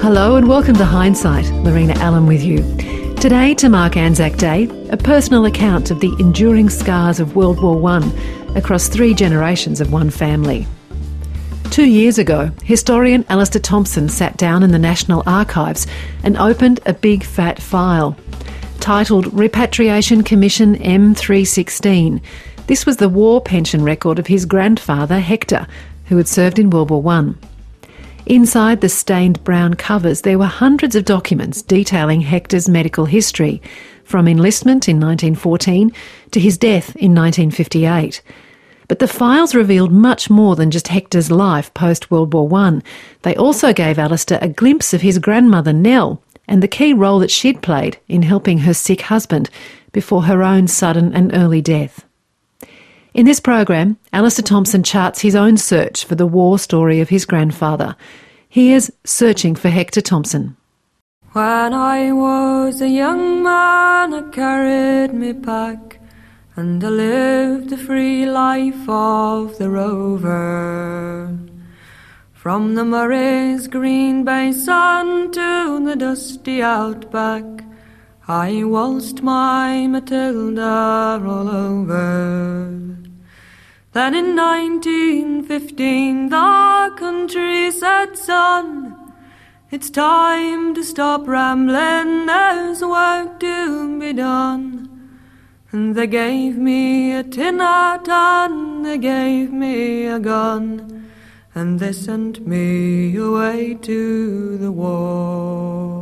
Hello and welcome to Hindsight. Lorena Allen with you. Today, to mark Anzac Day, a personal account of the enduring scars of World War I across 3 generations of one family. 2 years ago, historian Alistair Thomson sat down in the National Archives and opened a big fat file. Titled Repatriation Commission M316, this was the war pension record of his grandfather Hector, who had served in World War I. Inside the stained brown covers, there were hundreds of documents detailing Hector's medical history, from enlistment in 1914 to his death in 1958. But the files revealed much more than just Hector's life post-World War I. They also gave Alistair a glimpse of his grandmother Nell and the key role that she'd played in helping her sick husband before her own sudden and early death. In this program, Alistair Thomson charts his own search for the war story of his grandfather. Here's Searching for Hector Thomson. When I was a young man, I carried me pack, and I lived the free life of the rover. From the Murray's green basin to the dusty outback, I waltzed my Matilda all over. Then in 1915 the country said, son, it's time to stop rambling, there's work to be done. And they gave me a tin hat and they gave me a gun, and they sent me away to the wall.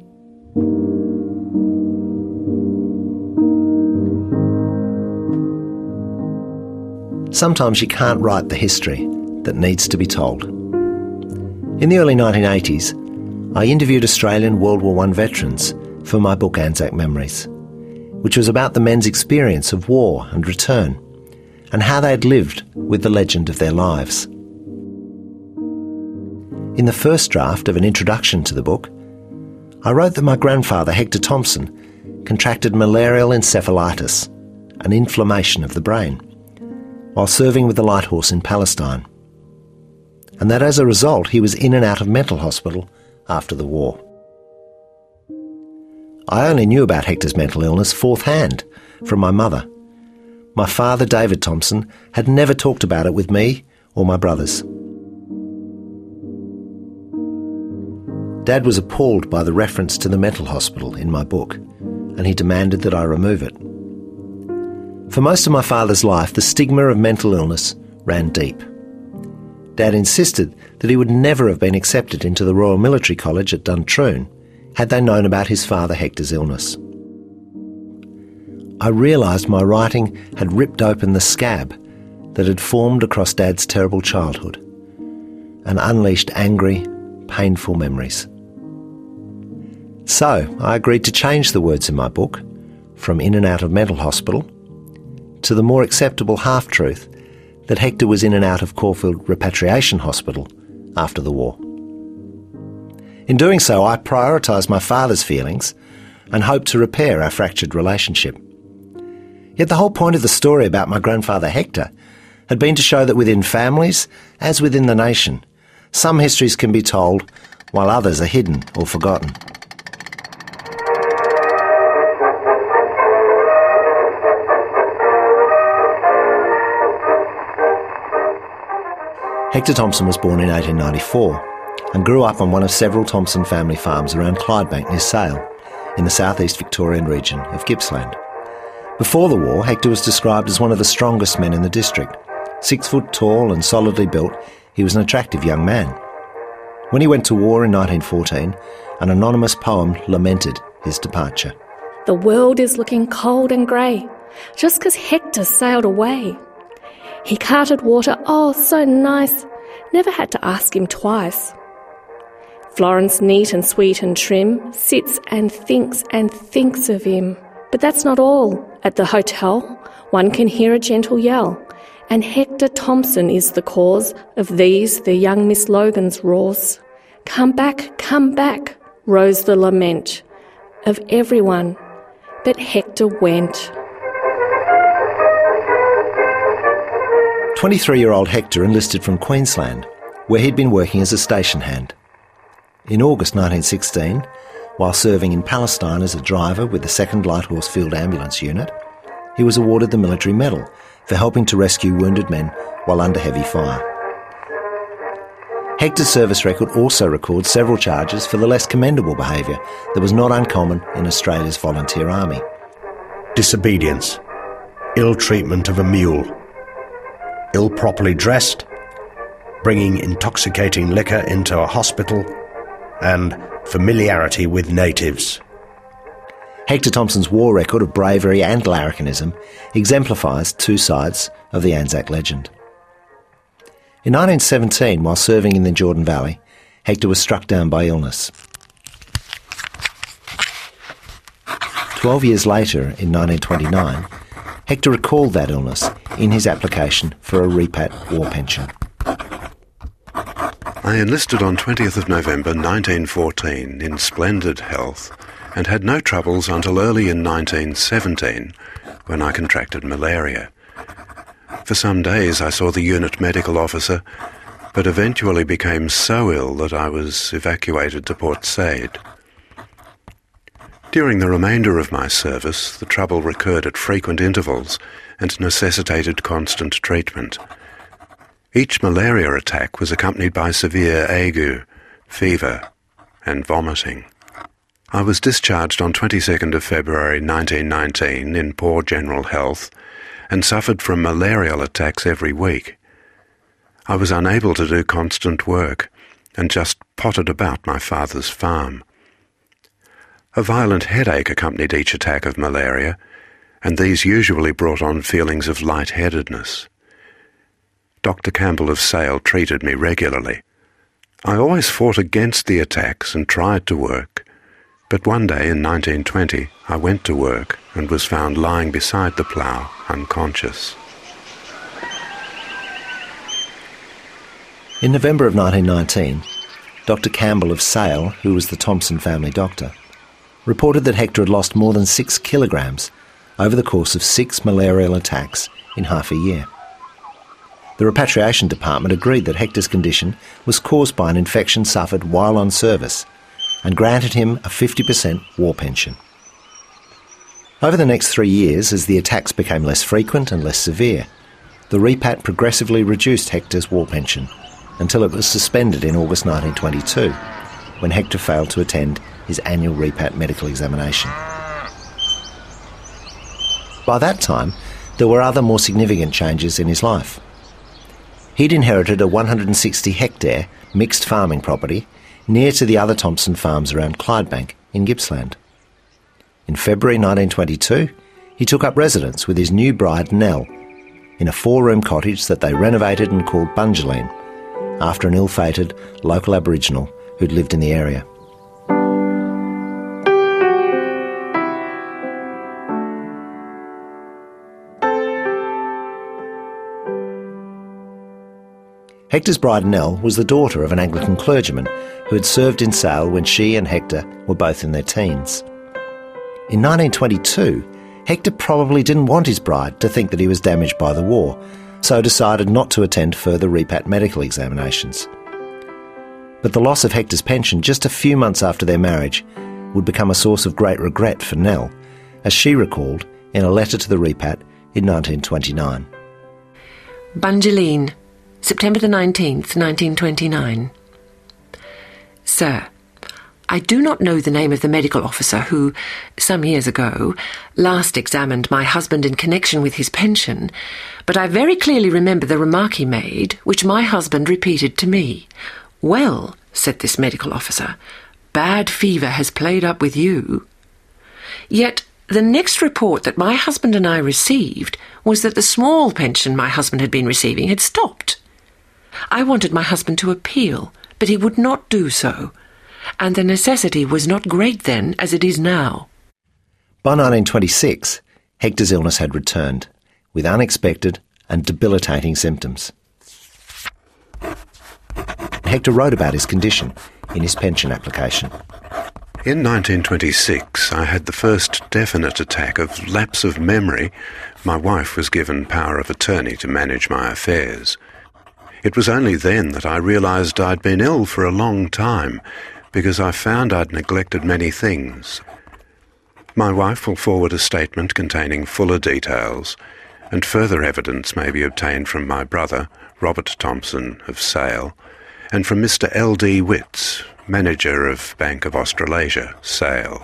Sometimes you can't write the history that needs to be told. In the early 1980s, I interviewed Australian World War I veterans for my book Anzac Memories, which was about the men's experience of war and return, and how they had lived with the legend of their lives. In the first draft of an introduction to the book, I wrote that my grandfather, Hector Thomson, contracted malarial encephalitis, an inflammation of the brain, while serving with the Light Horse in Palestine, and that as a result he was in and out of mental hospital after the war. I only knew about Hector's mental illness fourth hand from my mother. My father, David Thomson, had never talked about it with me or my brothers. Dad was appalled by the reference to the mental hospital in my book, and he demanded that I remove it. For most of my father's life, the stigma of mental illness ran deep. Dad insisted that he would never have been accepted into the Royal Military College at Duntroon had they known about his father Hector's illness. I realised my writing had ripped open the scab that had formed across Dad's terrible childhood and unleashed angry, painful memories. So I agreed to change the words in my book from in and out of mental hospital to the more acceptable half-truth that Hector was in and out of Caulfield Repatriation Hospital after the war. In doing so, I prioritised my father's feelings and hoped to repair our fractured relationship. Yet the whole point of the story about my grandfather Hector had been to show that within families, as within the nation, some histories can be told while others are hidden or forgotten. Hector Thomson was born in 1894 and grew up on one of several Thomson family farms around Clydebank near Sale, in the southeast Victorian region of Gippsland. Before the war, Hector was described as one of the strongest men in the district. 6 foot tall and solidly built, he was an attractive young man. When he went to war in 1914, an anonymous poem lamented his departure. The world is looking cold and grey, just 'cause Hector sailed away. He carted water, oh, so nice, never had to ask him twice. Florence, neat and sweet and trim, sits and thinks of him. But that's not all. At the hotel, one can hear a gentle yell, and Hector Thomson is the cause of these, the young Miss Logan's roars. Come back, rose the lament of everyone, but Hector went. 23-year-old Hector enlisted from Queensland, where he'd been working as a station hand. In August 1916, while serving in Palestine as a driver with the 2nd Light Horse Field Ambulance Unit, he was awarded the Military Medal for helping to rescue wounded men while under heavy fire. Hector's service record also records several charges for the less commendable behaviour that was not uncommon in Australia's volunteer army. Disobedience, ill treatment of a mule, ill properly dressed, bringing intoxicating liquor into a hospital, and familiarity with natives. Hector Thompson's war record of bravery and larrikinism exemplifies two sides of the Anzac legend. In 1917, while serving in the Jordan Valley, Hector was struck down by illness. 12 years later, in 1929, Hector recalled that illness in his application for a repat war pension. I enlisted on 20th of November 1914 in splendid health and had no troubles until early in 1917 when I contracted malaria. For some days I saw the unit medical officer, but eventually became so ill that I was evacuated to Port Said. During the remainder of my service, the trouble recurred at frequent intervals and necessitated constant treatment. Each malaria attack was accompanied by severe ague, fever, and vomiting. I was discharged on 22nd of February 1919 in poor general health and suffered from malarial attacks every week. I was unable to do constant work and just pottered about my father's farm. A violent headache accompanied each attack of malaria, and these usually brought on feelings of lightheadedness. Dr. Campbell of Sale treated me regularly. I always fought against the attacks and tried to work, but one day in 1920 I went to work and was found lying beside the plough, unconscious. In November of 1919, Dr. Campbell of Sale, who was the Thompson family doctor, reported that Hector had lost more than 6 kilograms over the course of 6 malarial attacks in half a year. The repatriation department agreed that Hector's condition was caused by an infection suffered while on service and granted him a 50% war pension. Over the next 3 years, as the attacks became less frequent and less severe, the repat progressively reduced Hector's war pension until it was suspended in August 1922, when Hector failed to attend his annual repat medical examination. By that time, there were other more significant changes in his life. He'd inherited a 160-hectare mixed farming property near to the other Thompson farms around Clydebank in Gippsland. In February 1922, he took up residence with his new bride Nell in a 4-room cottage that they renovated and called Bungeleen, after an ill-fated local Aboriginal who'd lived in the area. Hector's bride Nell was the daughter of an Anglican clergyman who had served in Sale when she and Hector were both in their teens. In 1922, Hector probably didn't want his bride to think that he was damaged by the war, so decided not to attend further repat medical examinations. But the loss of Hector's pension just a few months after their marriage would become a source of great regret for Nell, as she recalled in a letter to the repat in 1929. Bungeleen, September the 19th, 1929. Sir, I do not know the name of the medical officer who, some years ago, last examined my husband in connection with his pension, but I very clearly remember the remark he made, which my husband repeated to me. "Well," said this medical officer, "bad fever has played up with you." Yet the next report that my husband and I received was that the small pension my husband had been receiving had stopped. I wanted my husband to appeal, but he would not do so, and the necessity was not great then as it is now. By 1926, Hector's illness had returned, with unexpected and debilitating symptoms. Hector wrote about his condition in his pension application. In 1926, I had the first definite attack of lapse of memory. My wife was given power of attorney to manage my affairs. It was only then that I realised I'd been ill for a long time, because I found I'd neglected many things. My wife will forward a statement containing fuller details, and further evidence may be obtained from my brother, Robert Thompson of Sale, and from Mr. L.D. Witts, manager of Bank of Australasia, Sale.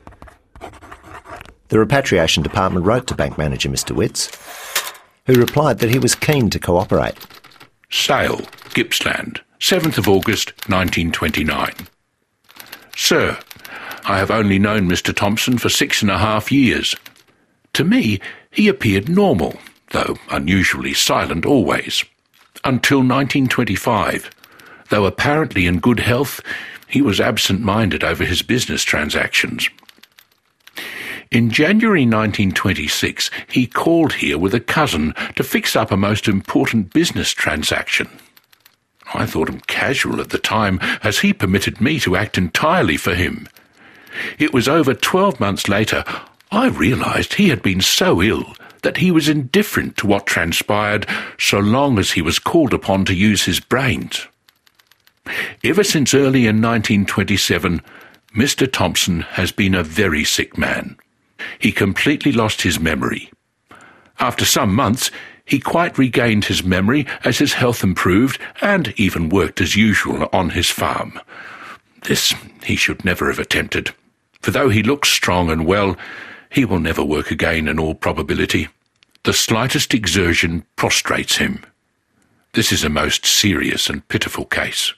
The Repatriation Department wrote to bank manager Mr. Witts, who replied that he was keen to cooperate. Sale, Gippsland, 7th of August 1929. Sir, I have only known Mr. Thompson for 6.5 years. To me, he appeared normal, though unusually silent always. Until 1925, though apparently in good health, he was absent-minded over his business transactions. In January 1926, he called here with a cousin to fix up a most important business transaction. I thought him casual at the time, as he permitted me to act entirely for him. It was over 12 months later I realised he had been so ill that he was indifferent to what transpired so long as he was called upon to use his brains. Ever since early in 1927, Mr. Thompson has been a very sick man. He completely lost his memory. After some months, he quite regained his memory as his health improved and even worked as usual on his farm. This he should never have attempted, for though he looks strong and well, he will never work again in all probability. The slightest exertion prostrates him. This is a most serious and pitiful case.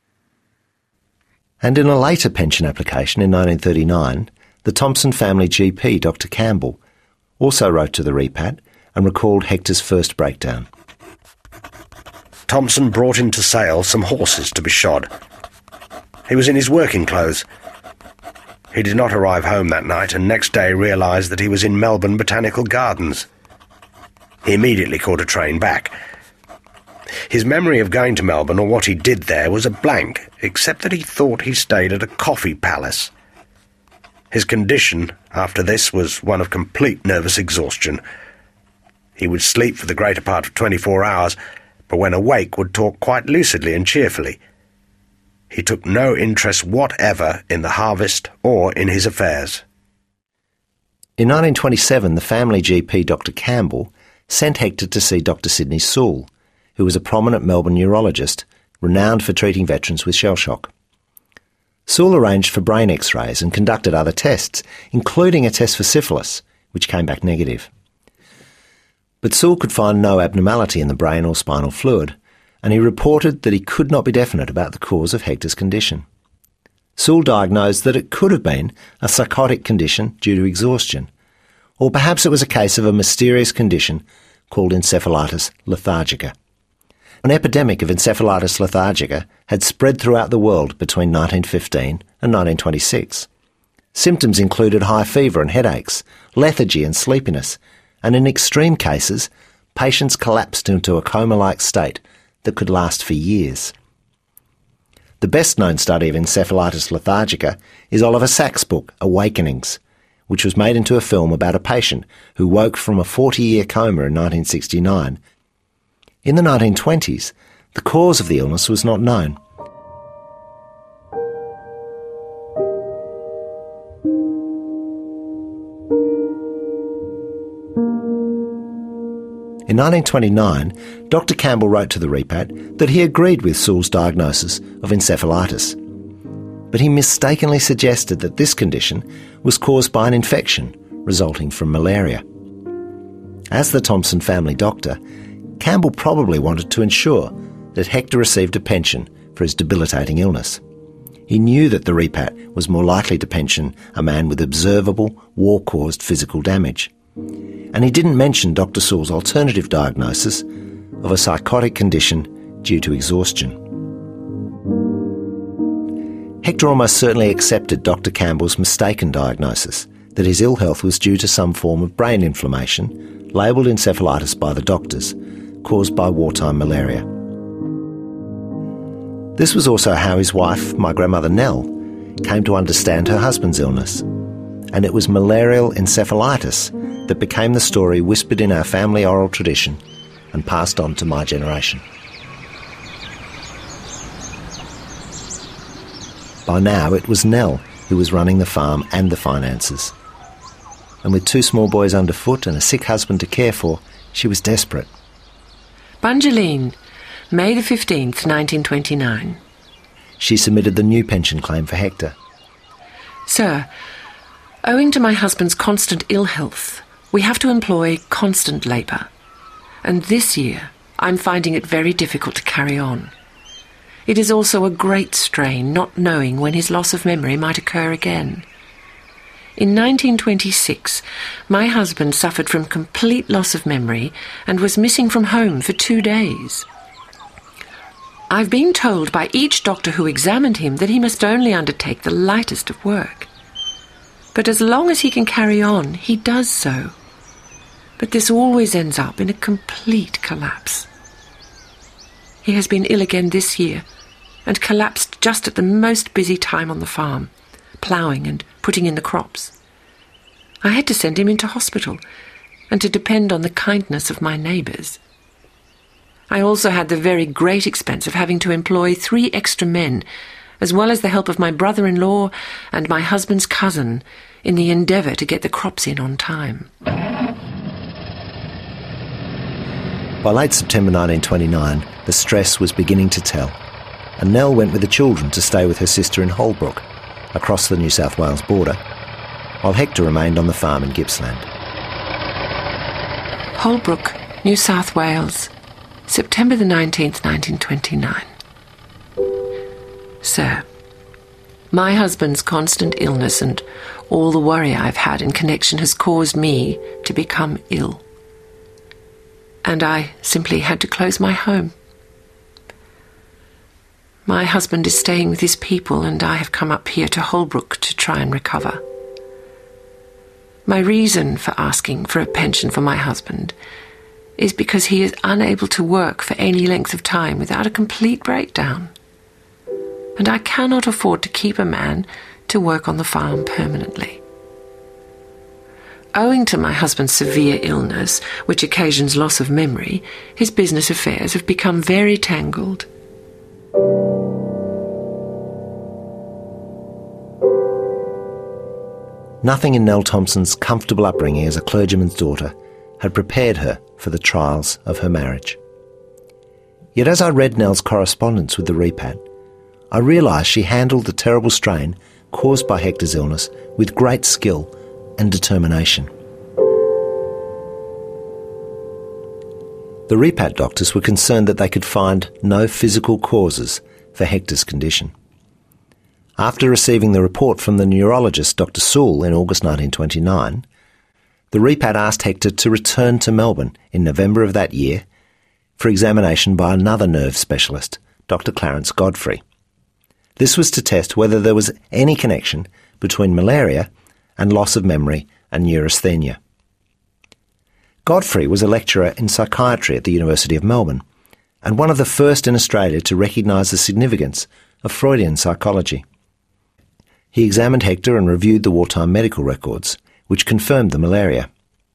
And in a later pension application in 1939, the Thompson family GP, Dr. Campbell, also wrote to the Repat and recalled Hector's first breakdown. Thompson brought into Sale some horses to be shod. He was in his working clothes. He did not arrive home that night and next day realised that he was in Melbourne Botanical Gardens. He immediately caught a train back. His memory of going to Melbourne or what he did there was a blank, except that he thought he stayed at a coffee palace. His condition after this was one of complete nervous exhaustion. He would sleep for the greater part of 24 hours, but when awake would talk quite lucidly and cheerfully. He took no interest whatever in the harvest or in his affairs. In 1927, the family GP, Dr. Campbell, sent Hector to see Dr. Sidney Sewell, who was a prominent Melbourne neurologist, renowned for treating veterans with shell shock. Sewell arranged for brain x-rays and conducted other tests, including a test for syphilis, which came back negative. But Sewell could find no abnormality in the brain or spinal fluid, and he reported that he could not be definite about the cause of Hector's condition. Sewell diagnosed that it could have been a psychotic condition due to exhaustion, or perhaps it was a case of a mysterious condition called encephalitis lethargica. An epidemic of encephalitis lethargica had spread throughout the world between 1915 and 1926. Symptoms included high fever and headaches, lethargy and sleepiness, and in extreme cases, patients collapsed into a coma-like state that could last for years. The best-known study of encephalitis lethargica is Oliver Sacks' book, Awakenings, which was made into a film about a patient who woke from a 40-year coma in 1969. In the 1920s, the cause of the illness was not known. In 1929, Dr. Campbell wrote to the Repat that he agreed with Sewell's diagnosis of encephalitis, but he mistakenly suggested that this condition was caused by an infection resulting from malaria. As the Thompson family doctor, Campbell probably wanted to ensure that Hector received a pension for his debilitating illness. He knew that the Repat was more likely to pension a man with observable, war-caused physical damage. And he didn't mention Dr. Sewell's alternative diagnosis of a psychotic condition due to exhaustion. Hector almost certainly accepted Dr. Campbell's mistaken diagnosis that his ill health was due to some form of brain inflammation, labelled encephalitis by the doctors, caused by wartime malaria. This was also how his wife, my grandmother Nell, came to understand her husband's illness, and it was malarial encephalitis that became the story whispered in our family oral tradition and passed on to my generation. By By now it was Nell who was running the farm and the finances. And with 2 small boys underfoot and a sick husband to care for, she was desperate. Bungeleen, May the 15th, 1929. She submitted the new pension claim for Hector. Sir, owing to my husband's constant ill health, we have to employ constant labour. And this year, I'm finding it very difficult to carry on. It is also a great strain not knowing when his loss of memory might occur again. In 1926, my husband suffered from complete loss of memory and was missing from home for 2 days. I've been told by each doctor who examined him that he must only undertake the lightest of work. But as long as he can carry on, he does so. But this always ends up in a complete collapse. He has been ill again this year and collapsed just at the most busy time on the farm, ploughing and putting in the crops. I had to send him into hospital and to depend on the kindness of my neighbours. I also had the very great expense of having to employ 3 extra men, as well as the help of my brother-in-law and my husband's cousin, in the endeavour to get the crops in on time. By late September 1929, the stress was beginning to tell, and Nell went with the children to stay with her sister in Holbrook, across the New South Wales border, while Hector remained on the farm in Gippsland. Holbrook, New South Wales, September the 19th, 1929. Sir, my husband's constant illness and all the worry I've had in connection has caused me to become ill. And I simply had to close my home. My husband is staying with his people, and I have come up here to Holbrook to try and recover. My reason for asking for a pension for my husband is because he is unable to work for any length of time without a complete breakdown. And I cannot afford to keep a man to work on the farm permanently. Owing to my husband's severe illness, which occasions loss of memory, his business affairs have become very tangled. Nothing in Nell Thompson's comfortable upbringing as a clergyman's daughter had prepared her for the trials of her marriage. Yet as I read Nell's correspondence with the Repat, I realised she handled the terrible strain caused by Hector's illness with great skill and determination. The Repat doctors were concerned that they could find no physical causes for Hector's condition. After receiving the report from the neurologist Dr. Sewell in August 1929, the Repat asked Hector to return to Melbourne in November of that year for examination by another nerve specialist, Dr. Clarence Godfrey. This was to test whether there was any connection between malaria and loss of memory and neurasthenia. Godfrey was a lecturer in psychiatry at the University of Melbourne and one of the first in Australia to recognise the significance of Freudian psychology. He examined Hector and reviewed the wartime medical records, which confirmed the malaria.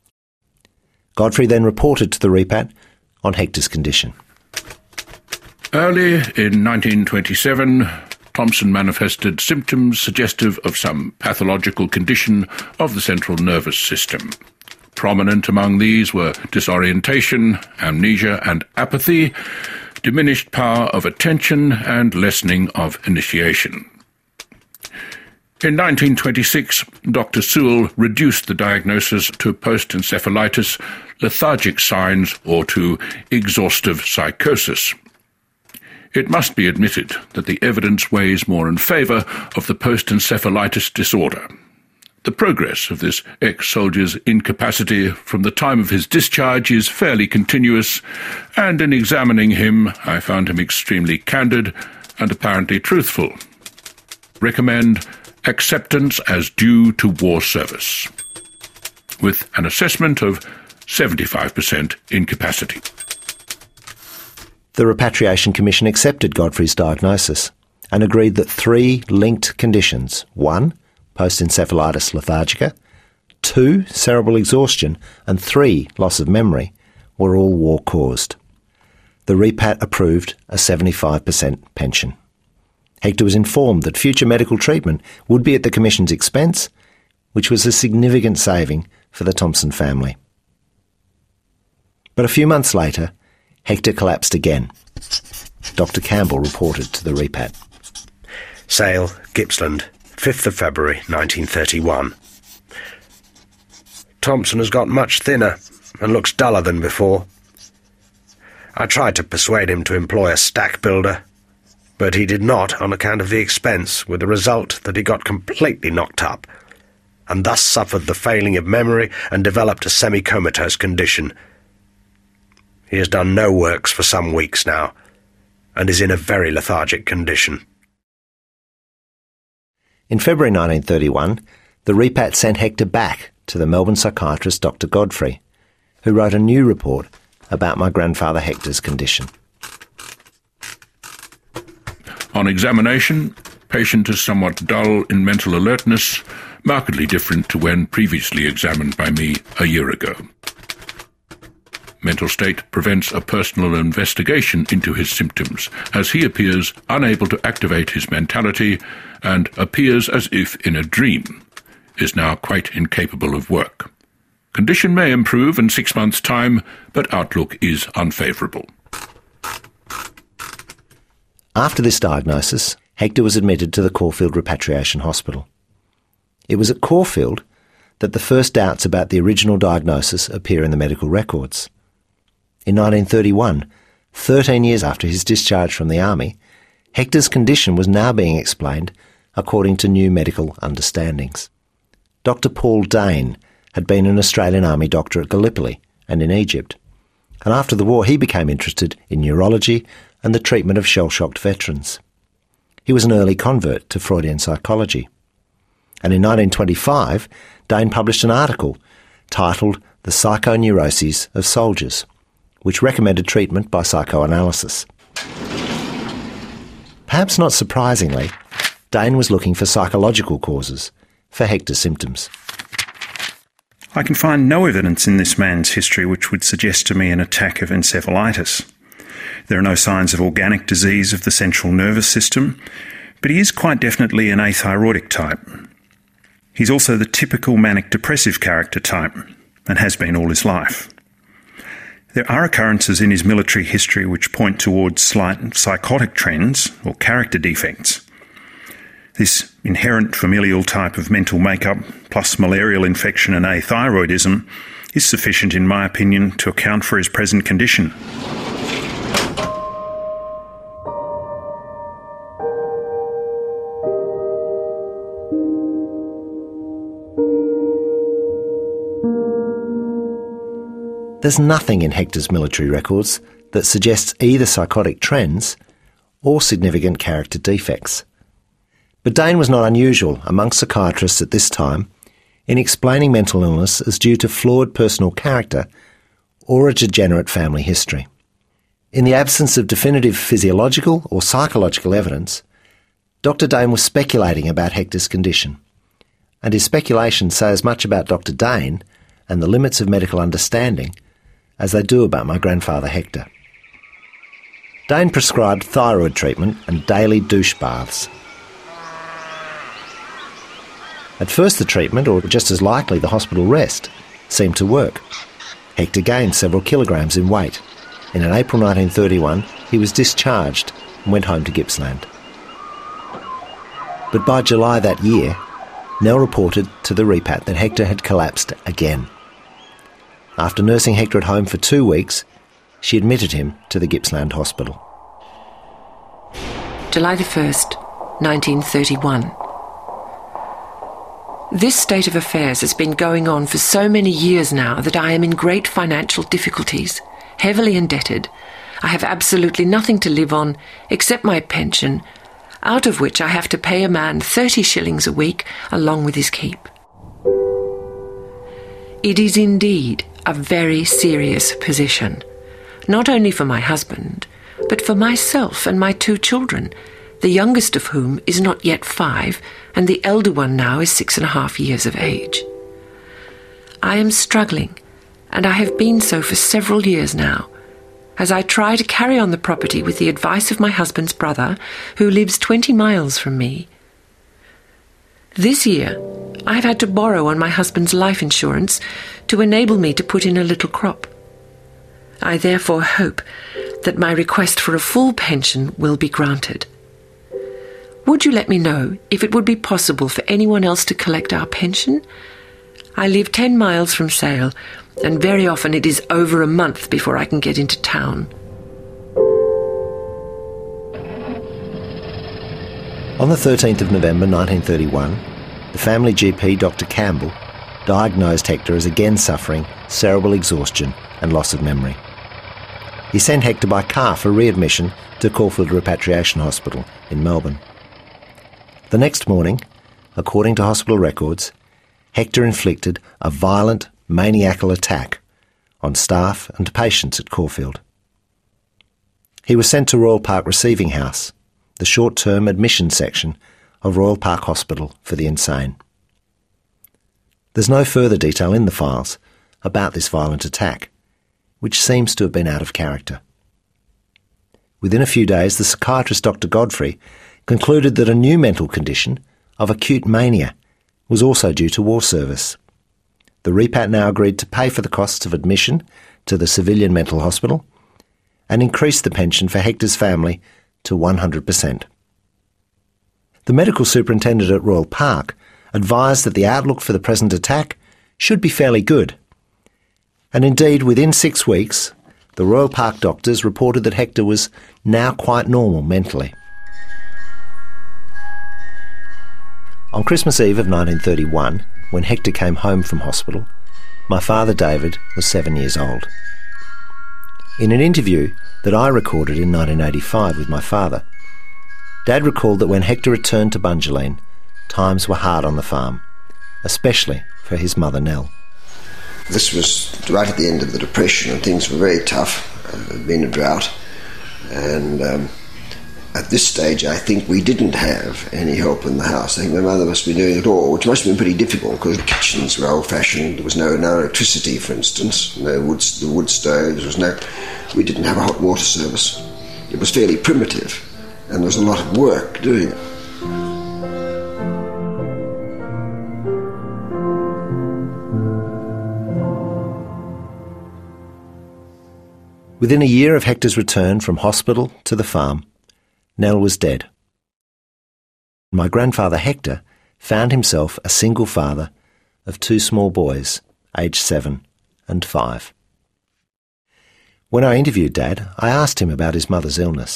Godfrey then reported to the Repat on Hector's condition. Early in 1927, Thompson manifested symptoms suggestive of some pathological condition of the central nervous system. Prominent among these were disorientation, amnesia and apathy, diminished power of attention and lessening of initiation. In 1926, Dr. Sewell reduced the diagnosis to post-encephalitis, lethargic signs, or to exhaustive psychosis. It must be admitted that the evidence weighs more in favour of the post-encephalitis disorder. The progress of this ex-soldier's incapacity from the time of his discharge is fairly continuous, and in examining him, I found him extremely candid and apparently truthful. Recommend acceptance as due to war service, with an assessment of 75% incapacity. The Repatriation Commission accepted Godfrey's diagnosis and agreed that 3 linked conditions, 1, post-encephalitis lethargica, 2, cerebral exhaustion, and 3, loss of memory, were all war-caused. The Repat approved a 75% pension. Hector was informed that future medical treatment would be at the Commission's expense, which was a significant saving for the Thompson family. But a few months later, Hector collapsed again. Dr. Campbell reported to the REPAT. Sale, Gippsland, 5th of February 1931. Thompson has got much thinner and looks duller than before. I tried to persuade him to employ a stack builder, but he did not on account of the expense, with the result that he got completely knocked up, and thus suffered the failing of memory and developed a semi-comatose condition. He has done no works for some weeks now, and is in a very lethargic condition. In February 1931, the REPAT sent Hector back to the Melbourne psychiatrist Dr. Godfrey, who wrote a new report about my grandfather Hector's condition. On examination, patient is somewhat dull in mental alertness, markedly different to when previously examined by me a year ago. Mental state prevents a personal investigation into his symptoms, as he appears unable to activate his mentality and appears as if in a dream, is now quite incapable of work. Condition may improve in 6 months' time, but outlook is unfavourable. After this diagnosis, Hector was admitted to the Caulfield Repatriation Hospital. It was at Caulfield that the first doubts about the original diagnosis appear in the medical records. In 1931, 13 years after his discharge from the Army, Hector's condition was now being explained according to new medical understandings. Dr. Paul Dane had been an Australian Army doctor at Gallipoli and in Egypt, and after the war he became interested in neurology and the treatment of shell-shocked veterans. He was an early convert to Freudian psychology. And in 1925, Dane published an article titled The Psychoneuroses of Soldiers, which recommended treatment by psychoanalysis. Perhaps not surprisingly, Dane was looking for psychological causes for Hector's symptoms. I can find no evidence in this man's history which would suggest to me an attack of encephalitis. There are no signs of organic disease of the central nervous system, but he is quite definitely an athyroidic type. He's also the typical manic-depressive character type, and has been all his life. There are occurrences in his military history which point towards slight psychotic trends or character defects. This inherent familial type of mental makeup, plus malarial infection and athyroidism, is sufficient, in my opinion, to account for his present condition. There's nothing in Hector's military records that suggests either psychotic trends or significant character defects. But Dane was not unusual amongst psychiatrists at this time in explaining mental illness as due to flawed personal character or a degenerate family history. In the absence of definitive physiological or psychological evidence, Dr. Dane was speculating about Hector's condition, and his speculations say as much about Dr. Dane and the limits of medical understanding as they do about my grandfather Hector. Dane prescribed thyroid treatment and daily douche baths. At first the treatment, or just as likely the hospital rest, seemed to work. Hector gained several kilograms in weight, and in April 1931 he was discharged and went home to Gippsland. But by July that year, Nell reported to the REPAT that Hector had collapsed again. After nursing Hector at home for 2 weeks, she admitted him to the Gippsland Hospital. July the 1st, 1931. This state of affairs has been going on for so many years now that I am in great financial difficulties, heavily indebted. I have absolutely nothing to live on except my pension, out of which I have to pay a man 30 shillings a week along with his keep. It is indeed a very serious position, not only for my husband, but for myself and my 2 children, the youngest of whom is not yet 5, and the elder one now is 6.5 years of age. I am struggling, and I have been so for several years now, as I try to carry on the property with the advice of my husband's brother, who lives 20 miles from me. This year, I have had to borrow on my husband's life insurance to enable me to put in a little crop. I therefore hope that my request for a full pension will be granted. Would you let me know if it would be possible for anyone else to collect our pension? I live 10 miles from Sale, and very often it is over a month before I can get into town. On the 13th of November 1931, the family GP, Dr. Campbell, diagnosed Hector as again suffering cerebral exhaustion and loss of memory. He sent Hector by car for readmission to Caulfield Repatriation Hospital in Melbourne. The next morning, according to hospital records, Hector inflicted a violent, maniacal attack on staff and patients at Caulfield. He was sent to Royal Park Receiving House, the short-term admission section of Royal Park Hospital for the Insane. There's no further detail in the files about this violent attack, which seems to have been out of character. Within a few days, the psychiatrist Dr. Godfrey concluded that a new mental condition of acute mania was also due to war service. The Repat now agreed to pay for the costs of admission to the civilian mental hospital and increase the pension for Hector's family to 100%. The medical superintendent at Royal Park advised that the outlook for the present attack should be fairly good. And indeed, within 6 weeks, the Royal Park doctors reported that Hector was now quite normal mentally. On Christmas Eve of 1931, when Hector came home from hospital, my father David was 7 years old. In an interview that I recorded in 1985 with my father, Dad recalled that when Hector returned to Bungeleen, times were hard on the farm, especially for his mother Nell. This was right at the end of the Depression and things were very tough. There had been a drought, and at this stage I think we didn't have any help in the house. I think my mother must be doing it all, which must have been pretty difficult because the kitchens were old-fashioned. There was no electricity, for instance, the wood stoves. We didn't have a hot water service. It was fairly primitive, and there was a lot of work doing it. Within a year of Hector's return from hospital to the farm, Nell was dead. My grandfather Hector found himself a single father of 2 small boys, aged 7 and 5. When I interviewed Dad, I asked him about his mother's illness.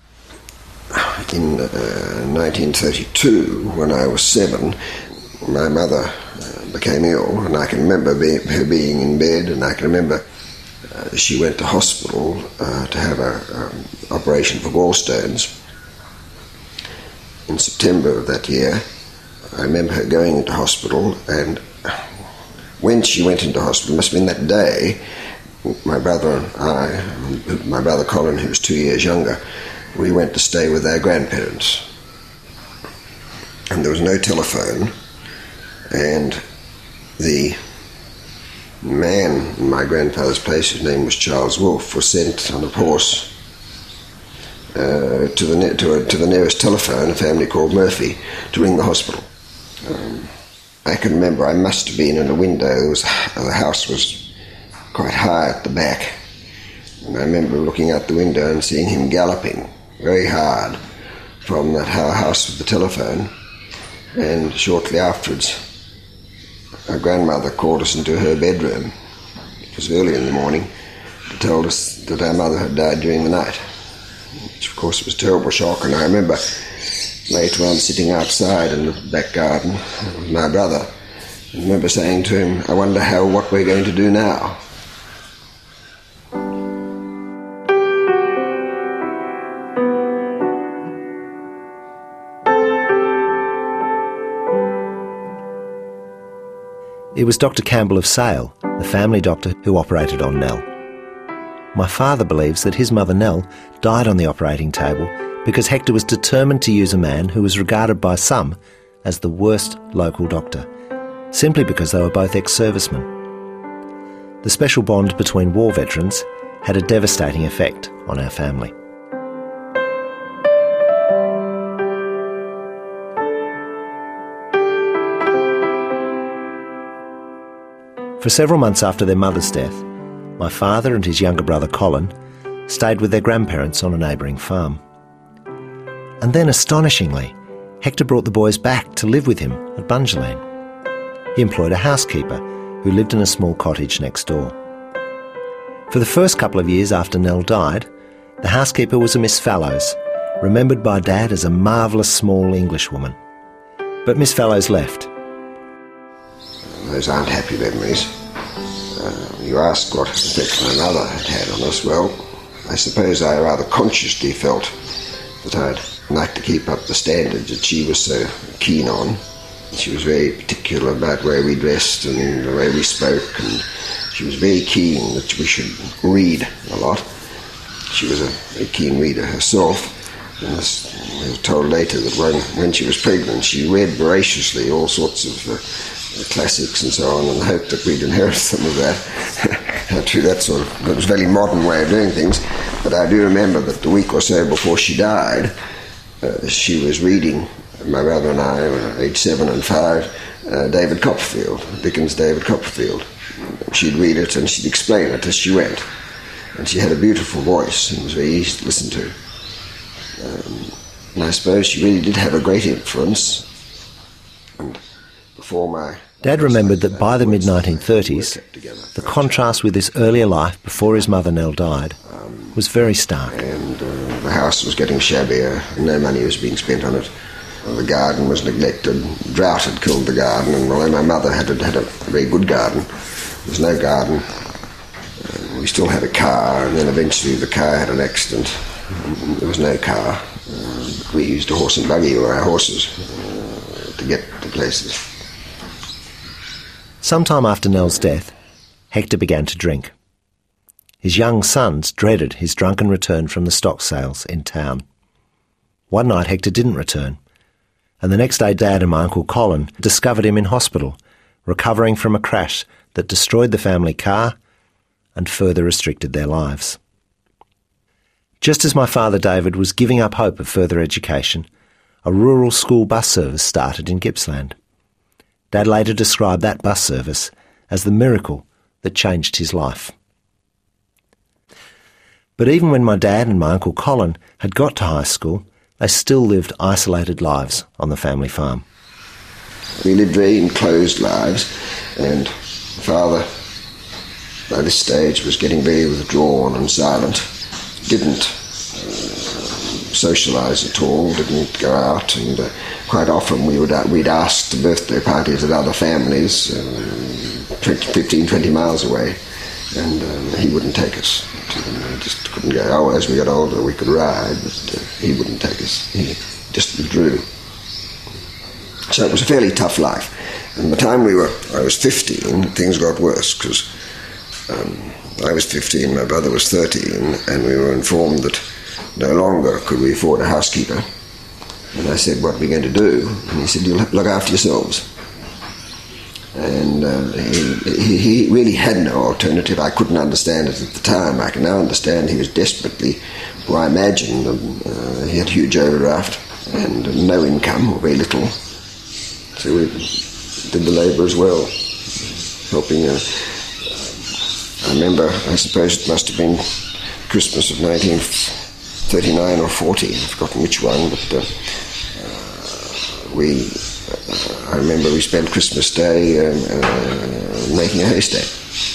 In 1932, when I was 7, my mother became ill, and I can remember her being in bed, and I can remember she went to hospital to have an operation for gallstones. In September of that year, I remember her going into hospital, and when she went into hospital, it must have been that day, my brother and I, my brother Colin, who was 2 years younger, we went to stay with our grandparents. And there was no telephone, and the man in my grandfather's place, whose name was Charles Wolfe, was sent on a horse to the nearest telephone, a family called Murphy, to ring the hospital. I can remember I must have been in a window. The house was quite high at the back, and I remember looking out the window and seeing him galloping very hard from that house with the telephone. And shortly afterwards, our grandmother called us into her bedroom. It was early in the morning, to tell us that our mother had died during the night, which of course was a terrible shock. And I remember later on sitting outside in the back garden with my brother, and I remember saying to him, I wonder what we're going to do now. It was Dr. Campbell of Sale, the family doctor who operated on Nell. My father believes that his mother Nell died on the operating table because Hector was determined to use a man who was regarded by some as the worst local doctor, simply because they were both ex-servicemen. The special bond between war veterans had a devastating effect on our family. For several months after their mother's death, my father and his younger brother Colin stayed with their grandparents on a neighbouring farm. And then, astonishingly, Hector brought the boys back to live with him at Bungelane. He employed a housekeeper who lived in a small cottage next door. For the first couple of years after Nell died, the housekeeper was a Miss Fallows, remembered by Dad as a marvellous small Englishwoman. But Miss Fallows left. Those aren't happy memories. You ask what effect my mother had on us. Well, I suppose I rather consciously felt that I'd like to keep up the standards that she was so keen on. She was very particular about the way we dressed and the way we spoke, and she was very keen that we should read a lot. She was a very keen reader herself, and we were told later that when she was pregnant she read voraciously all sorts of classics and so on, and hoped that we'd inherit some of that. Actually, that was a very modern way of doing things, but I do remember that the week or so before she died, she was reading, my brother and I were aged 7 and 5, David Copperfield, Dickens' David Copperfield. She'd read it and she'd explain it as she went, and she had a beautiful voice and was very easy to listen to. And I suppose she really did have a great influence. And before my Dad remembered that by the mid-1930s, the contrast with his earlier life before his mother Nell died was very stark. And the house was getting shabbier, and no money was being spent on it. The garden was neglected, drought had killed the garden, and although my mother had a very good garden, there was no garden. We still had a car, and then eventually the car had an accident, and there was no car. We used a horse and buggy, or our horses, to get to places. Sometime after Nell's death, Hector began to drink. His young sons dreaded his drunken return from the stock sales in town. One night Hector didn't return, and the next day Dad and my Uncle Colin discovered him in hospital, recovering from a crash that destroyed the family car and further restricted their lives. Just as my father David was giving up hope of further education, a rural school bus service started in Gippsland. Dad later described that bus service as the miracle that changed his life. But even when my dad and my Uncle Colin had got to high school, they still lived isolated lives on the family farm. We lived very enclosed lives, and Father, by this stage, was getting very withdrawn and silent. Didn't socialise at all, didn't go out, and quite often we'd ask to birthday parties at other families, 15, 20 miles away, and he wouldn't take us to them. We just couldn't go. Oh, as we got older we could ride, but he wouldn't take us. He just withdrew. So it was a fairly tough life. And by the time I was 15, things got worse, because I was 15, my brother was 13, and we were informed that no longer could we afford a housekeeper. And I said, what are we going to do? And he said, you'll have to look after yourselves. And he really had no alternative. I couldn't understand it at the time. I can now understand he was desperately, or I imagine, he had huge overdraft and no income, or very little. So we did the labour as well, helping. I remember, I suppose it must have been Christmas of 1939 or 40, I've forgotten which one, but I remember we spent Christmas Day making a haystack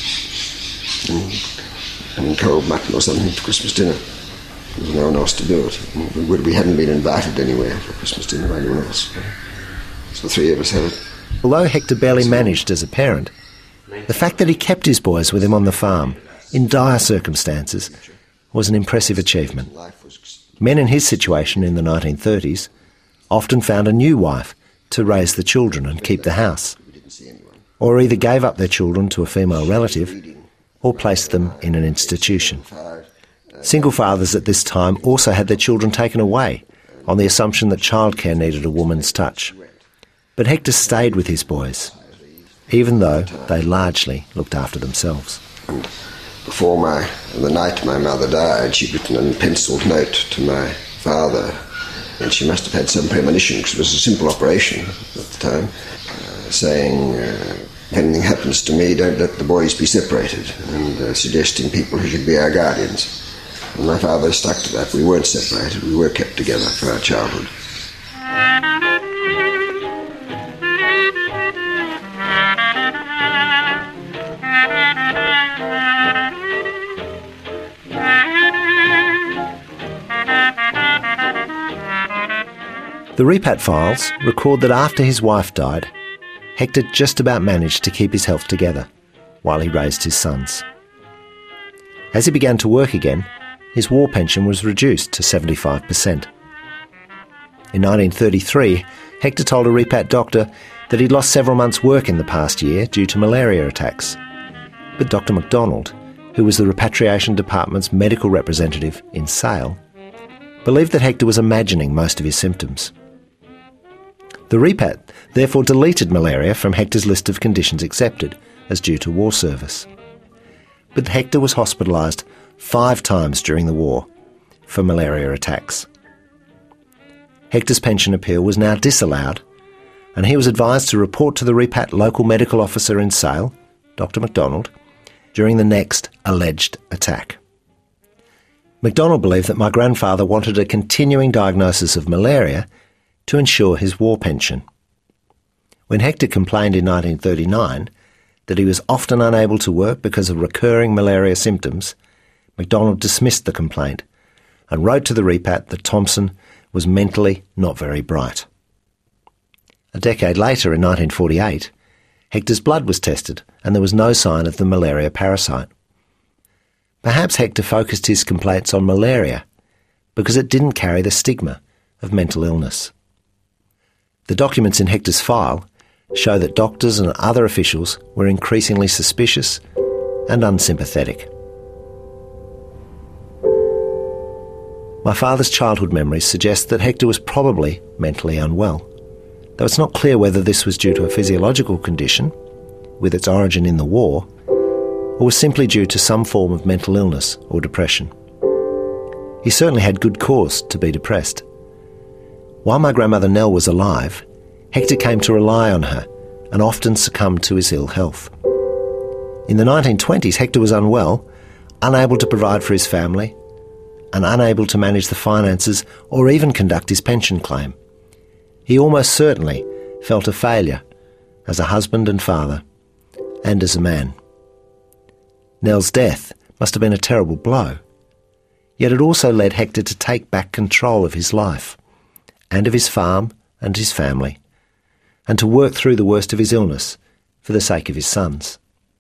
and cold mutton or something for Christmas dinner. There was no one else to do it. We hadn't been invited anywhere for Christmas dinner by anyone else. So the three of us had it. Although Hector barely managed as a parent, the fact that he kept his boys with him on the farm in dire circumstances was an impressive achievement. Men in his situation in the 1930s often found a new wife to raise the children and keep the house, or either gave up their children to a female relative or placed them in an institution. Single fathers at this time also had their children taken away on the assumption that childcare needed a woman's touch. But Hector stayed with his boys, even though they largely looked after themselves. And before the night my mother died, she'd written a penciled note to my father, and she must have had some premonition, because it was a simple operation at the time, saying, if anything happens to me, don't let the boys be separated, and suggesting people who should be our guardians. And my father stuck to that. We weren't separated, we were kept together for our childhood. The Repat files record that after his wife died, Hector just about managed to keep his health together while he raised his sons. As he began to work again, his war pension was reduced to 75%. In 1933, Hector told a Repat doctor that he'd lost several months' work in the past year due to malaria attacks. But Dr. MacDonald, who was the Repatriation Department's medical representative in Sale, believed that Hector was imagining most of his symptoms. The Repat therefore deleted malaria from Hector's list of conditions accepted as due to war service. But Hector was hospitalised 5 times during the war for malaria attacks. Hector's pension appeal was now disallowed, and he was advised to report to the Repat local medical officer in Sale, Dr. MacDonald, during the next alleged attack. MacDonald believed that my grandfather wanted a continuing diagnosis of malaria to ensure his war pension. When Hector complained in 1939 that he was often unable to work because of recurring malaria symptoms, MacDonald dismissed the complaint and wrote to the Repat that Thompson was mentally not very bright. A decade later, in 1948, Hector's blood was tested and there was no sign of the malaria parasite. Perhaps Hector focused his complaints on malaria because it didn't carry the stigma of mental illness. The documents in Hector's file show that doctors and other officials were increasingly suspicious and unsympathetic. My father's childhood memories suggest that Hector was probably mentally unwell, though it's not clear whether this was due to a physiological condition, with its origin in the war, or was simply due to some form of mental illness or depression. He certainly had good cause to be depressed. While my grandmother Nell was alive, Hector came to rely on her and often succumbed to his ill health. In the 1920s, Hector was unwell, unable to provide for his family, and unable to manage the finances or even conduct his pension claim. He almost certainly felt a failure as a husband and father, and as a man. Nell's death must have been a terrible blow, yet it also led Hector to take back control of his life, and of his farm and his family, and to work through the worst of his illness for the sake of his sons.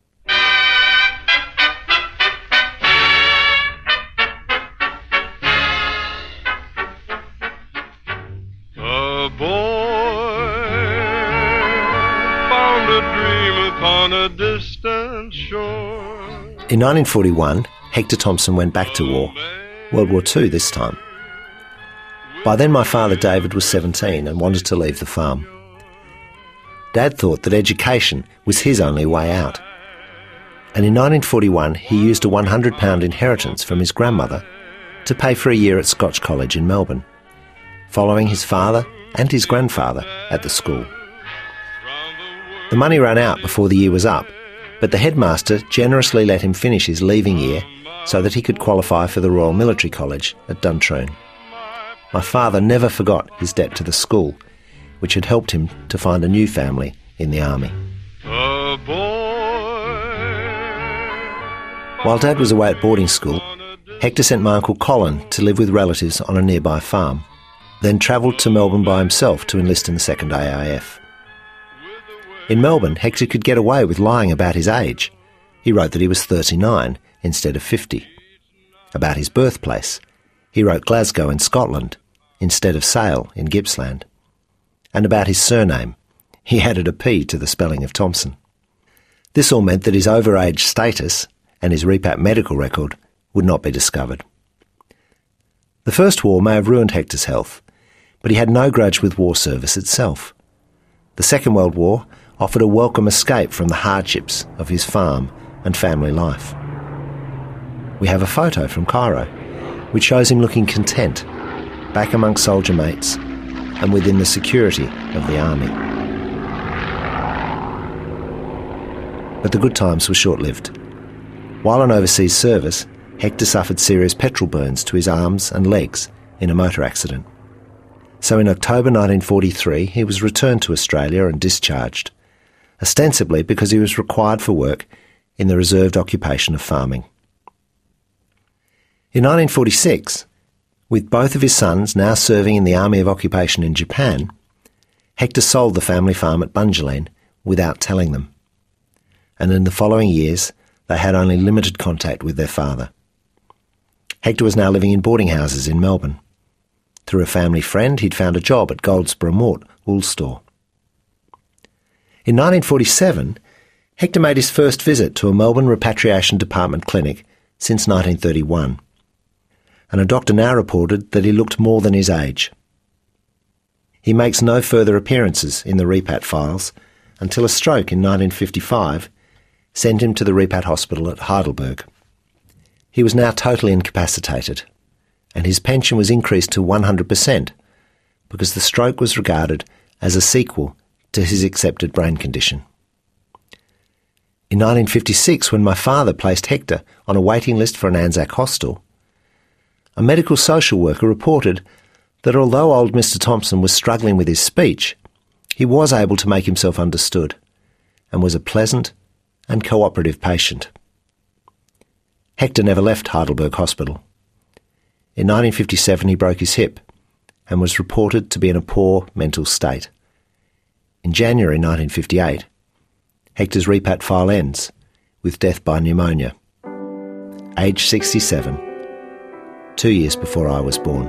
A boy found a dream upon a distant shore. In 1941, Hector Thompson went back to war, World War II this time. By then my father David was 17 and wanted to leave the farm. Dad thought that education was his only way out. And in 1941 he used a £100 inheritance from his grandmother to pay for a year at Scotch College in Melbourne, following his father and his grandfather at the school. The money ran out before the year was up, but the headmaster generously let him finish his leaving year so that he could qualify for the Royal Military College at Duntroon. My father never forgot his debt to the school, which had helped him to find a new family in the army. While Dad was away at boarding school, Hector sent my Uncle Colin to live with relatives on a nearby farm, then travelled to Melbourne by himself to enlist in the 2nd AIF. In Melbourne, Hector could get away with lying about his age. He wrote that he was 39 instead of 50. About his birthplace, he wrote Glasgow in Scotland instead of Sale in Gippsland. And about his surname, he added a P to the spelling of Thompson. This all meant that his overage status and his Repat medical record would not be discovered. The First War may have ruined Hector's health, but he had no grudge with war service itself. The Second World War offered a welcome escape from the hardships of his farm and family life. We have a photo from Cairo, which shows him looking content, back amongst soldier mates and within the security of the army. But the good times were short-lived. While on overseas service, Hector suffered serious petrol burns to his arms and legs in a motor accident. So in October 1943, he was returned to Australia and discharged, ostensibly because he was required for work in the reserved occupation of farming. In 1946, with both of his sons now serving in the Army of Occupation in Japan, Hector sold the family farm at Bungeleen without telling them. And in the following years, they had only limited contact with their father. Hector was now living in boarding houses in Melbourne. Through a family friend, he'd found a job at Goldsboro Mort wool store. In 1947, Hector made his first visit to a Melbourne Repatriation Department clinic since 1931, and a doctor now reported that he looked more than his age. He makes no further appearances in the repat files until a stroke in 1955 sent him to the repat hospital at Heidelberg. He was now totally incapacitated, and his pension was increased to 100% because the stroke was regarded as a sequel to his accepted brain condition. In 1956, when my father placed Hector on a waiting list for an Anzac hostel, a medical social worker reported that although old Mr. Thompson was struggling with his speech, he was able to make himself understood and was a pleasant and cooperative patient. Hector never left Heidelberg Hospital. In 1957 he broke his hip and was reported to be in a poor mental state. In January 1958, Hector's repat file ends with death by pneumonia, aged 67, 2 years before I was born.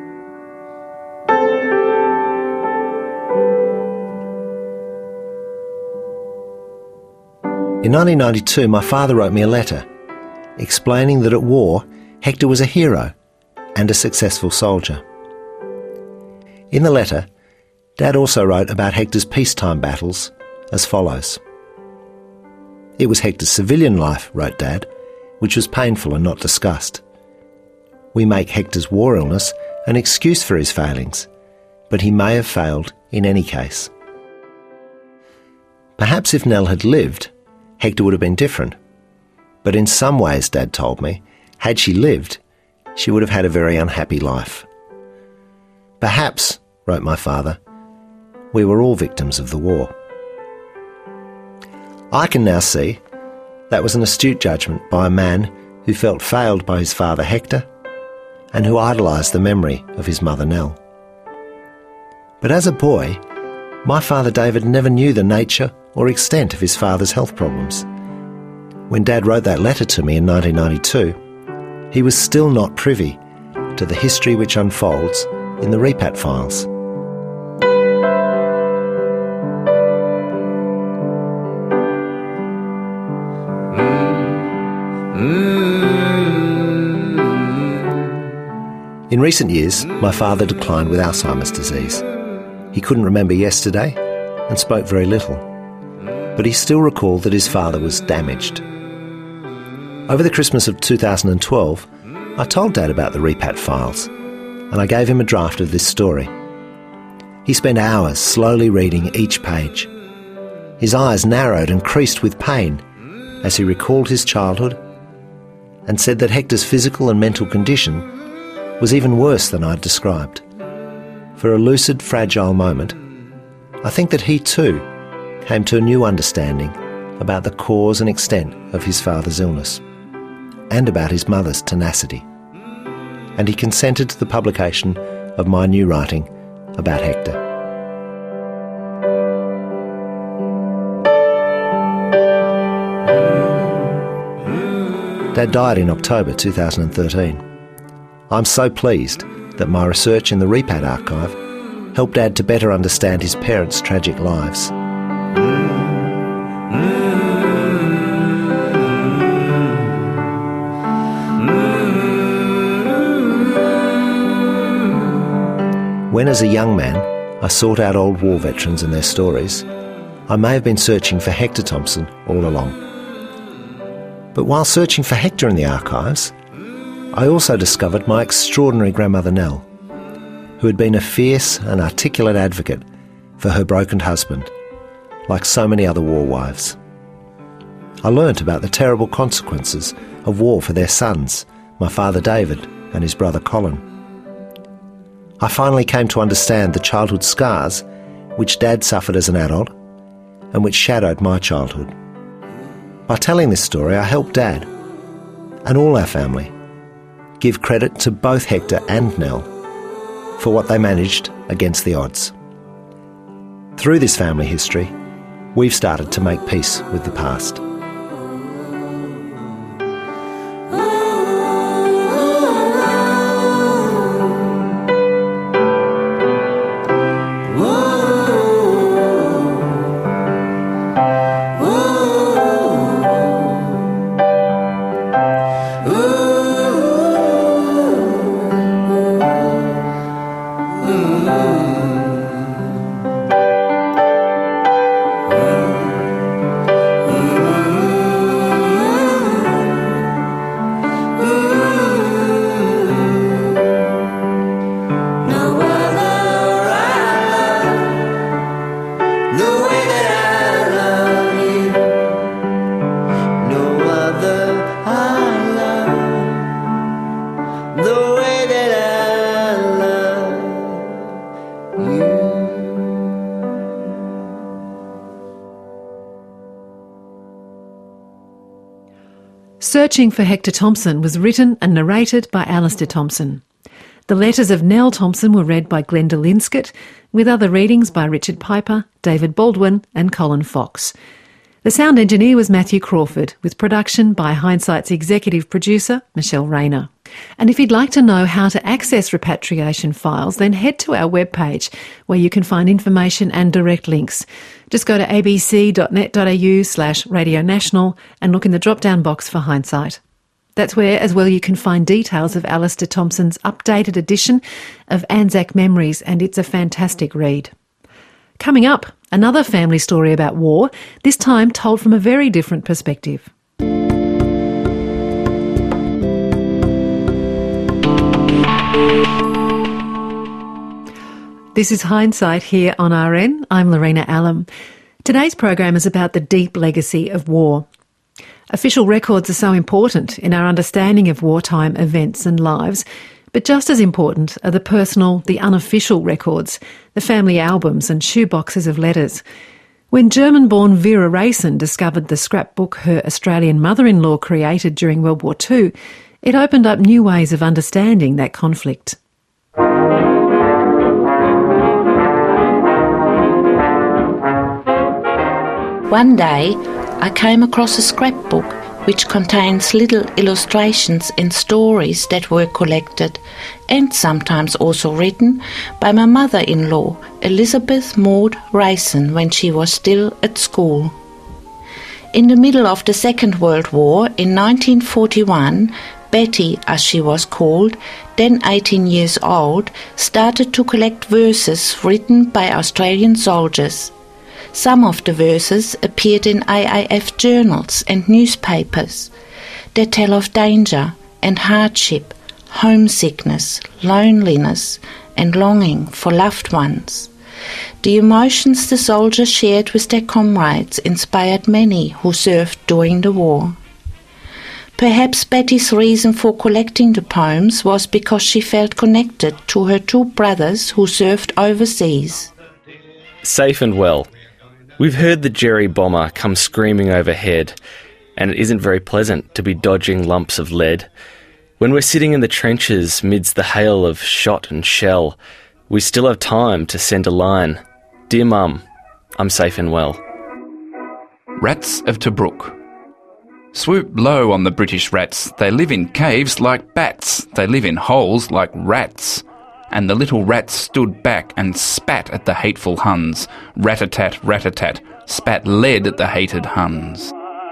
In 1992, my father wrote me a letter explaining that at war, Hector was a hero and a successful soldier. In the letter, Dad also wrote about Hector's peacetime battles as follows. It was Hector's civilian life, wrote Dad, which was painful and not discussed. We make Hector's war illness an excuse for his failings, but he may have failed in any case. Perhaps if Nell had lived, Hector would have been different. But in some ways, Dad told me, had she lived, she would have had a very unhappy life. Perhaps, wrote my father, we were all victims of the war. I can now see that was an astute judgment by a man who felt failed by his father Hector and who idolised the memory of his mother Nell. But as a boy, my father David never knew the nature or extent of his father's health problems. When Dad wrote that letter to me in 1992, he was still not privy to the history which unfolds in the repat files. In recent years, my father declined with Alzheimer's disease. He couldn't remember yesterday and spoke very little, but he still recalled that his father was damaged. Over the Christmas of 2012, I told Dad about the repat files, and I gave him a draft of this story. He spent hours slowly reading each page. His eyes narrowed and creased with pain as he recalled his childhood and said that Hector's physical and mental condition was even worse than I'd described. For a lucid, fragile moment, I think that he too came to a new understanding about the cause and extent of his father's illness and about his mother's tenacity. And he consented to the publication of my new writing about Hector. Dad died in October 2013. I'm so pleased that my research in the repat archive helped Dad to better understand his parents' tragic lives. When as a young man I sought out old war veterans and their stories, I may have been searching for Hector Thompson all along. But while searching for Hector in the archives, I also discovered my extraordinary grandmother Nell, who had been a fierce and articulate advocate for her broken husband, like so many other war wives. I learnt about the terrible consequences of war for their sons, my father David and his brother Colin. I finally came to understand the childhood scars which Dad suffered as an adult and which shadowed my childhood. By telling this story, I helped Dad and all our family give credit to both Hector and Nell for what they managed against the odds. Through this family history, we've started to make peace with the past. Searching for Hector Thompson was written and narrated by Alistair Thompson. The letters of Nell Thompson were read by Glenda Linscott, with other readings by Richard Piper, David Baldwin and Colin Fox. The sound engineer was Matthew Crawford, with production by Hindsight's executive producer, Michelle Rayner. And if you'd like to know how to access repatriation files, then head to our webpage where you can find information and direct links. Just go to abc.net.au/Radio National and look in the drop-down box for Hindsight. That's where, as well, you can find details of Alistair Thompson's updated edition of Anzac Memories, and it's a fantastic read. Coming up, another family story about war, this time told from a very different perspective. This is Hindsight here on RN. I'm Lorena Allam. Today's program is about the deep legacy of war. Official records are so important in our understanding of wartime events and lives, but just as important are the personal, the unofficial records, the family albums and shoeboxes of letters. When German-born Vera Racin discovered the scrapbook her Australian mother-in-law created during World War II, it opened up new ways of understanding that conflict. One day, I came across a scrapbook which contains little illustrations and stories that were collected and sometimes also written by my mother-in-law, Elizabeth Maud Racin, when she was still at school. In the middle of the Second World War, in 1941, Betty, as she was called, then 18 years old, started to collect verses written by Australian soldiers. Some of the verses appeared in AAF journals and newspapers. They tell of danger and hardship, homesickness, loneliness, and longing for loved ones. The emotions the soldiers shared with their comrades inspired many who served during the war. Perhaps Betty's reason for collecting the poems was because she felt connected to her two brothers who served overseas. Safe and well. We've heard the Jerry bomber come screaming overhead, and it isn't very pleasant to be dodging lumps of lead. When we're sitting in the trenches midst the hail of shot and shell, we still have time to send a line. Dear Mum, I'm safe and well. Rats of Tobruk. Swoop low on the British rats. They live in caves like bats. They live in holes like rats. And the little rats stood back and spat at the hateful Huns. Rat-a-tat, rat-a-tat, spat lead at the hated Huns.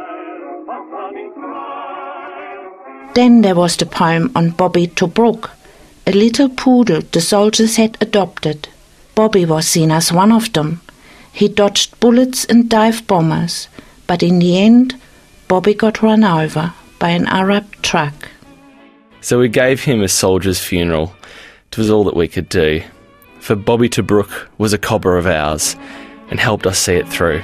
Then there was the poem on Bobby Tobruk, a little poodle the soldiers had adopted. Bobby was seen as one of them. He dodged bullets and dive bombers, but in the end, Bobby got run over by an Arab truck. So we gave him a soldier's funeral. It was all that we could do. For Bobby Tobruk was a cobber of ours and helped us see it through.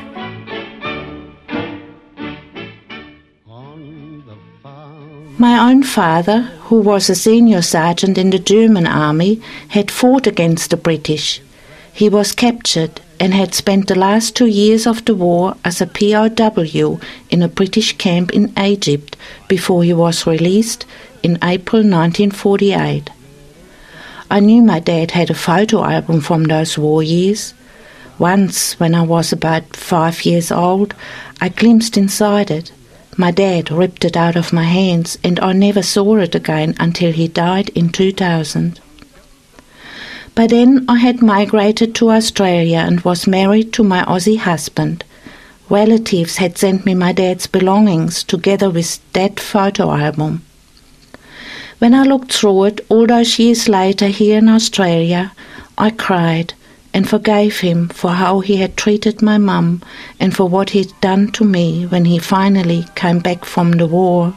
My own father, who was a senior sergeant in the German army, had fought against the British. He was captured and had spent the last 2 years of the war as a POW in a British camp in Egypt before he was released in April 1948. I knew my dad had a photo album from those war years. Once, when I was about 5 years old, I glimpsed inside it. My dad ripped it out of my hands, and I never saw it again until he died in 2000. By then I had migrated to Australia and was married to my Aussie husband. Relatives had sent me my dad's belongings together with that photo album. When I looked through it all those years later here in Australia, I cried and forgave him for how he had treated my mum and for what he'd done to me when he finally came back from the war.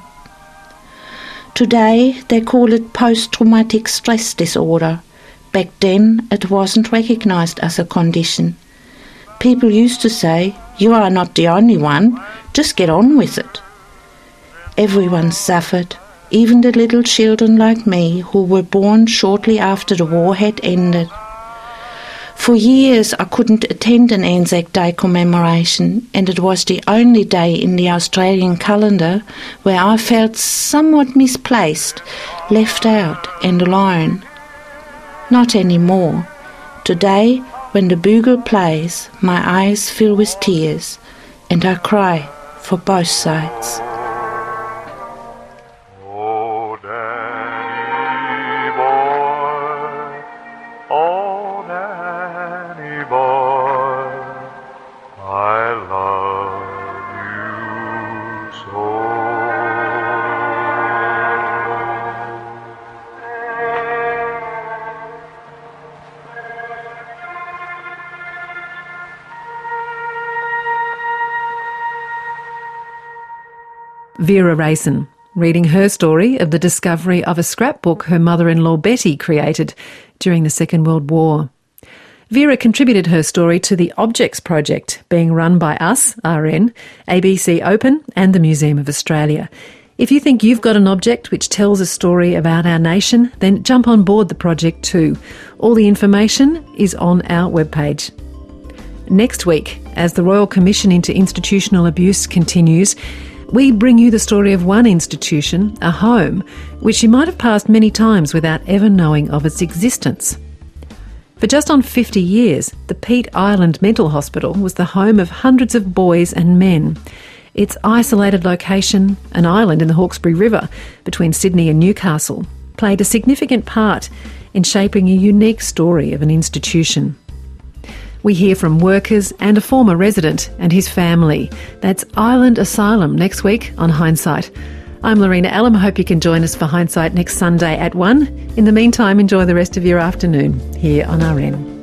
Today they call it post-traumatic stress disorder. Back then it wasn't recognised as a condition. People used to say, "You are not the only one, just get on with it." Everyone suffered, even the little children like me who were born shortly after the war had ended. For years I couldn't attend an Anzac Day commemoration, and it was the only day in the Australian calendar where I felt somewhat misplaced, left out and alone. Not anymore. Today, when the bugle plays, my eyes fill with tears, and I cry for both sides. Vera Rayson, reading her story of the discovery of a scrapbook her mother-in-law Betty created during the Second World War. Vera contributed her story to the Objects Project, being run by us, RN, ABC Open and the Museum of Australia. If you think you've got an object which tells a story about our nation, then jump on board the project too. All the information is on our webpage. Next week, as the Royal Commission into Institutional Abuse continues, we bring you the story of one institution, a home, which you might have passed many times without ever knowing of its existence. For just on 50 years, the Peat Island Mental Hospital was the home of hundreds of boys and men. Its isolated location, an island in the Hawkesbury River between Sydney and Newcastle, played a significant part in shaping a unique story of an institution. We hear from workers and a former resident and his family. That's Island Asylum next week on Hindsight. I'm Lorena Allam. I hope you can join us for Hindsight next Sunday at 1. In the meantime, enjoy the rest of your afternoon here on RN.